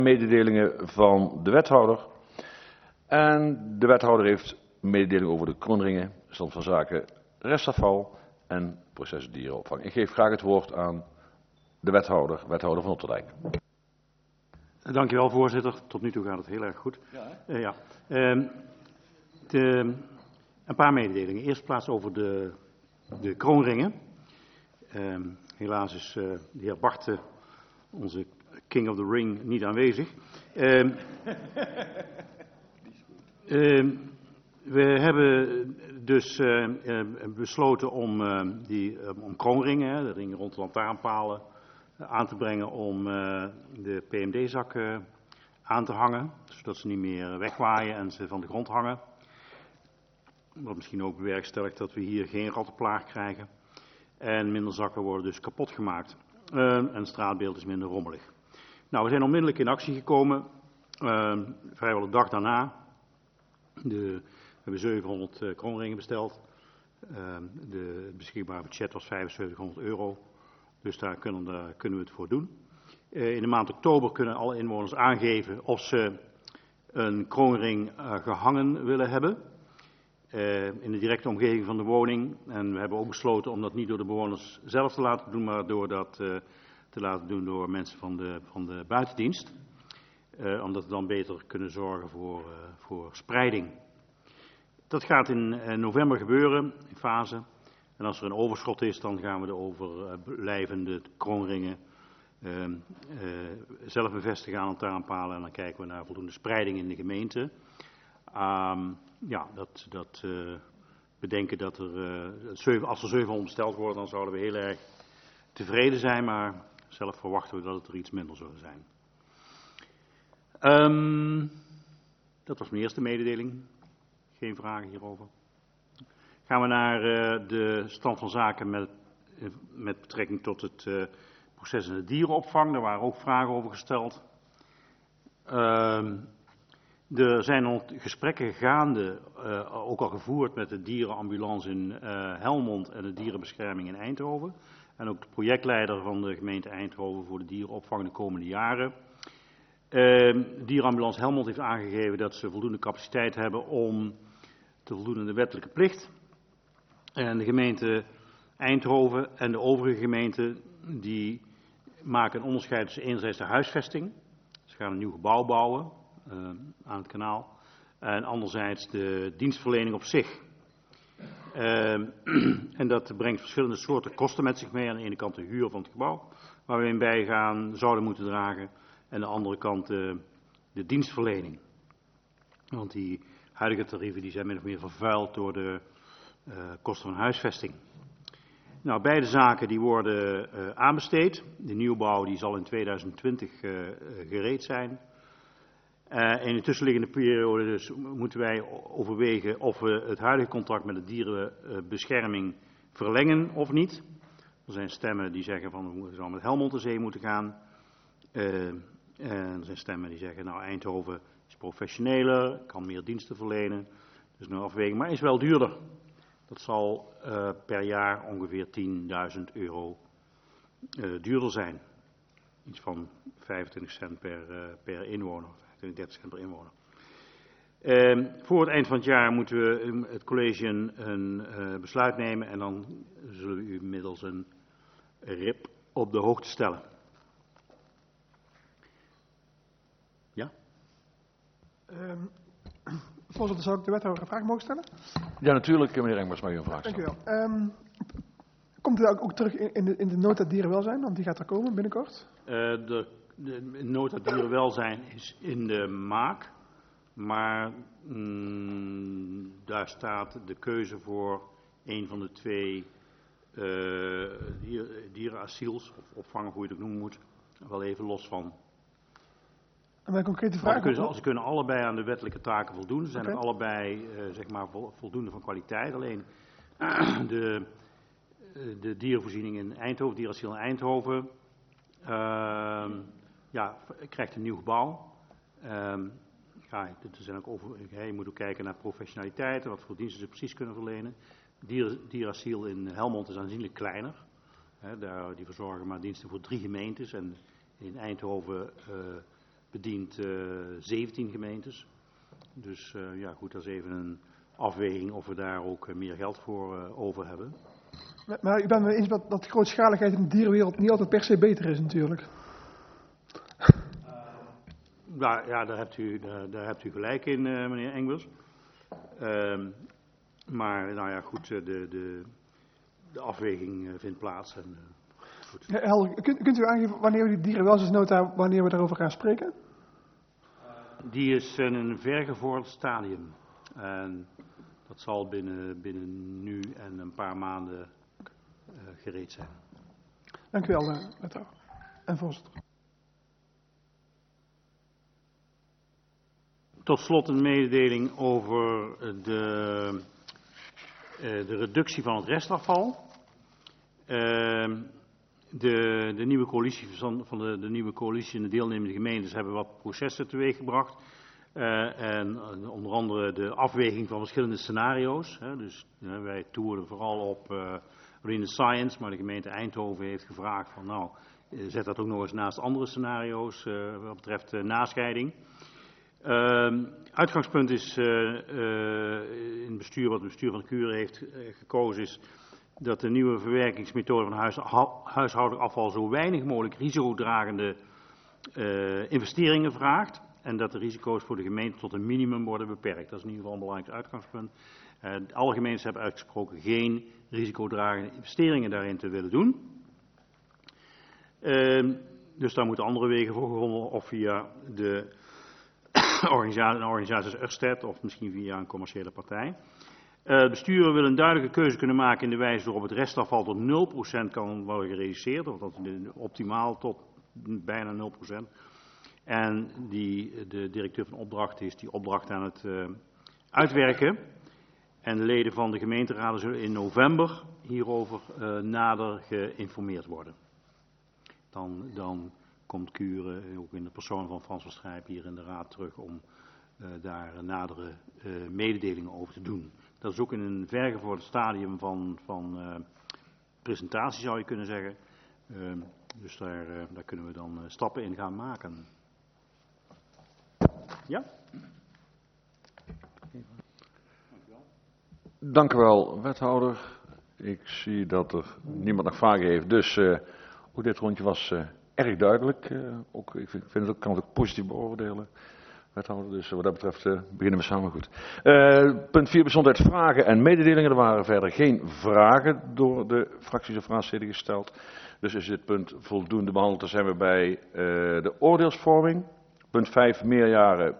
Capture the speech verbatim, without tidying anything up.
Mededelingen van de wethouder. En de wethouder heeft mededeling over de Kronringen, stand van zaken, restafval en proces dierenopvang. Ik geef graag het woord aan de wethouder, wethouder van Otterdijk. Dank u wel, voorzitter. Tot nu toe gaat het heel erg goed. Ja. Uh, ja. Uh, de, een paar mededelingen. Eerst plaats over de, de Kronringen. Uh, helaas is uh, de heer Bart, onze King of the Ring, niet aanwezig. Uh, uh, we hebben dus uh, uh, besloten om, uh, die, uh, om Kronringen, de ringen rond de lantaarnpalen, uh, aan te brengen om uh, de P M D-zakken aan te hangen, zodat ze niet meer wegwaaien en ze van de grond hangen. Wat misschien ook bewerkstelligt dat we hier geen rattenplaag krijgen. En minder zakken worden dus kapot gemaakt. Uh, en het straatbeeld is minder rommelig. Nou, we zijn onmiddellijk in actie gekomen. Uh, vrijwel de dag daarna. De, we hebben zevenhonderd uh, Kronringen besteld. Uh, de, het beschikbare budget was vijfenzeventighonderd euro. Dus daar kunnen, daar kunnen we het voor doen. Uh, in de maand oktober kunnen alle inwoners aangeven of ze een Kronring uh, gehangen willen hebben. Uh, in de directe omgeving van de woning. En we hebben ook besloten om dat niet door de bewoners zelf te laten doen, maar door dat uh, te laten doen door mensen van de, van de buitendienst. Uh, omdat we dan beter kunnen zorgen voor, uh, voor spreiding. Dat gaat in uh, november gebeuren, in fase. En als er een overschot is, dan gaan we de overblijvende Kronringen uh, uh, zelf bevestigen aan lantaarnpalen. En dan kijken we naar voldoende spreiding in de gemeente. Um, ja, dat, dat uh, we denken dat er, uh, als er zevenhonderd besteld worden, dan zouden we heel erg tevreden zijn. Maar zelf verwachten we dat het er iets minder zullen zijn. Um, dat was mijn eerste mededeling. Geen vragen hierover. Gaan we naar uh, de stand van zaken met, uh, met betrekking tot het uh, proces in de dierenopvang. Daar waren ook vragen over gesteld. Um, Er zijn al gesprekken gaande, uh, ook al gevoerd met de dierenambulance in uh, Helmond en de dierenbescherming in Eindhoven. En ook de projectleider van de gemeente Eindhoven voor de dierenopvang de komende jaren. Uh, de dierenambulance Helmond heeft aangegeven dat ze voldoende capaciteit hebben om te voldoen aan de wettelijke plicht. En de gemeente Eindhoven en de overige gemeenten die maken een onderscheid tussen enerzijds de huisvesting. Ze gaan een nieuw gebouw bouwen. Uh, aan het kanaal. En anderzijds de dienstverlening op zich. Uh, en dat brengt verschillende soorten kosten met zich mee. Aan de ene kant de huur van het gebouw, waar we in bijgaan zouden moeten dragen. En aan de andere kant uh, de dienstverlening. Want die huidige tarieven die zijn min of meer vervuild door de uh, kosten van huisvesting. Nou, beide zaken die worden uh, aanbesteed. De nieuwbouw die zal in tweeduizend twintig uh, gereed zijn. Uh, in de tussenliggende periode dus moeten wij overwegen of we het huidige contract met de dierenbescherming verlengen of niet. Er zijn stemmen die zeggen van we zouden met Helmond de zee moeten gaan. Uh, en er zijn stemmen die zeggen nou Eindhoven is professioneler, kan meer diensten verlenen. Dus een afweging, maar is wel duurder. Dat zal uh, per jaar ongeveer tienduizend euro uh, duurder zijn. Iets van vijfentwintig cent per, uh, per inwoner. dertig cent per inwoner. Uh, voor het eind van het jaar moeten we het college een, een uh, besluit nemen en dan zullen we u middels een R I P op de hoogte stellen. Ja? Um, voorzitter, zou ik de wethouder een vraag mogen stellen? Ja, natuurlijk, meneer Engmers, mag u een vraag stellen. Dank u wel. Um, komt u ook terug in de, in de nota dierenwelzijn, want die gaat er komen binnenkort? Uh, de De nota dierenwelzijn is in de maak, maar mm, daar staat de keuze voor een van de twee uh, dierenasiels, of opvangen, hoe je het ook noemen moet, wel even los van. En mijn concrete vraag? Ze kunnen, ze kunnen allebei aan de wettelijke taken voldoen. Ze zijn okay. ook allebei uh, zeg maar voldoende van kwaliteit. Alleen de, de dierenvoorziening in Eindhoven, dierenasiel in Eindhoven. Uh, Ja, krijgt een nieuw gebouw. Um, ja, er zijn ook over, ja, je moet ook kijken naar professionaliteit en wat voor diensten ze precies kunnen verlenen. Dier, dierasiel in Helmond is aanzienlijk kleiner. He, daar, die verzorgen maar diensten voor drie gemeentes. En in Eindhoven uh, bedient uh, zeventien gemeentes. Dus uh, ja goed, dat is even een afweging of we daar ook uh, meer geld voor uh, over hebben. Maar, maar u bent het eens dat, dat grootschaligheid in de dierenwereld niet altijd per se beter is natuurlijk. Nou ja, daar hebt u, daar, daar hebt u gelijk in, uh, meneer Engels. Uh, maar nou ja, goed, de, de, de afweging uh, vindt plaats. En, uh, goed. Ja, Helder, kunt, kunt u aangeven wanneer we die dierenwelzijnsnota, wanneer we daarover gaan spreken? Die is in een vergevorderd stadium. En dat zal binnen, binnen nu en een paar maanden uh, gereed zijn. Dank u wel, uh, wethouder en voorzitter. Tot slot een mededeling over de, uh, de reductie van het restafval. Uh, de, de nieuwe coalitie van, van de, de nieuwe coalitie en de deelnemende gemeentes hebben wat processen teweeggebracht. Uh, en uh, onder andere de afweging van verschillende scenario's. Hè. Dus uh, wij toeren vooral op uh, Marine Science, maar de gemeente Eindhoven heeft gevraagd van nou, uh, zet dat ook nog eens naast andere scenario's uh, wat betreft uh, nascheiding. Uh, uitgangspunt is uh, uh, in het bestuur, wat het bestuur van de Cure heeft uh, gekozen, is dat de nieuwe verwerkingsmethode van huis, huishoudelijk afval zo weinig mogelijk risicodragende uh, investeringen vraagt. En dat de risico's voor de gemeente tot een minimum worden beperkt. Dat is in ieder geval een belangrijk uitgangspunt. Uh, alle gemeentes hebben uitgesproken geen risicodragende investeringen daarin te willen doen. Uh, dus daar moeten andere wegen voor gevonden, of via de organisatie, organisaties Ørsted of misschien via een commerciële partij. Uh, het bestuur wil een duidelijke keuze kunnen maken in de wijze waarop het restafval tot nul procent kan worden gereduceerd. Of dat optimaal tot bijna nul procent. En die, de directeur van opdracht is die opdracht aan het uh, uitwerken. En de leden van de gemeenteraden zullen in november hierover uh, nader geïnformeerd worden. Dan, dan komt Cure, ook in de persoon van Frans van Strijp, hier in de raad terug om uh, daar nadere uh, mededelingen over te doen. Dat is ook in een vergevorderd stadium van, van uh, presentatie, zou je kunnen zeggen. Uh, dus daar, uh, daar kunnen we dan uh, stappen in gaan maken. Ja? Dank u wel, wethouder. Ik zie dat er niemand nog vragen heeft. Dus uh, ook dit rondje was uh, erg duidelijk. Uh, ook, ik vind, vind het ook, kan het ook positief beoordelen, wethouder. Dus uh, wat dat betreft uh, beginnen we samen goed. Uh, punt vier, bijzonderheid vragen en mededelingen. Er waren verder geen vragen door de fracties of raadsleden gesteld. Dus is dit punt voldoende behandeld. Dan zijn we bij uh, de oordeelsvorming. Punt vijf, meerjaren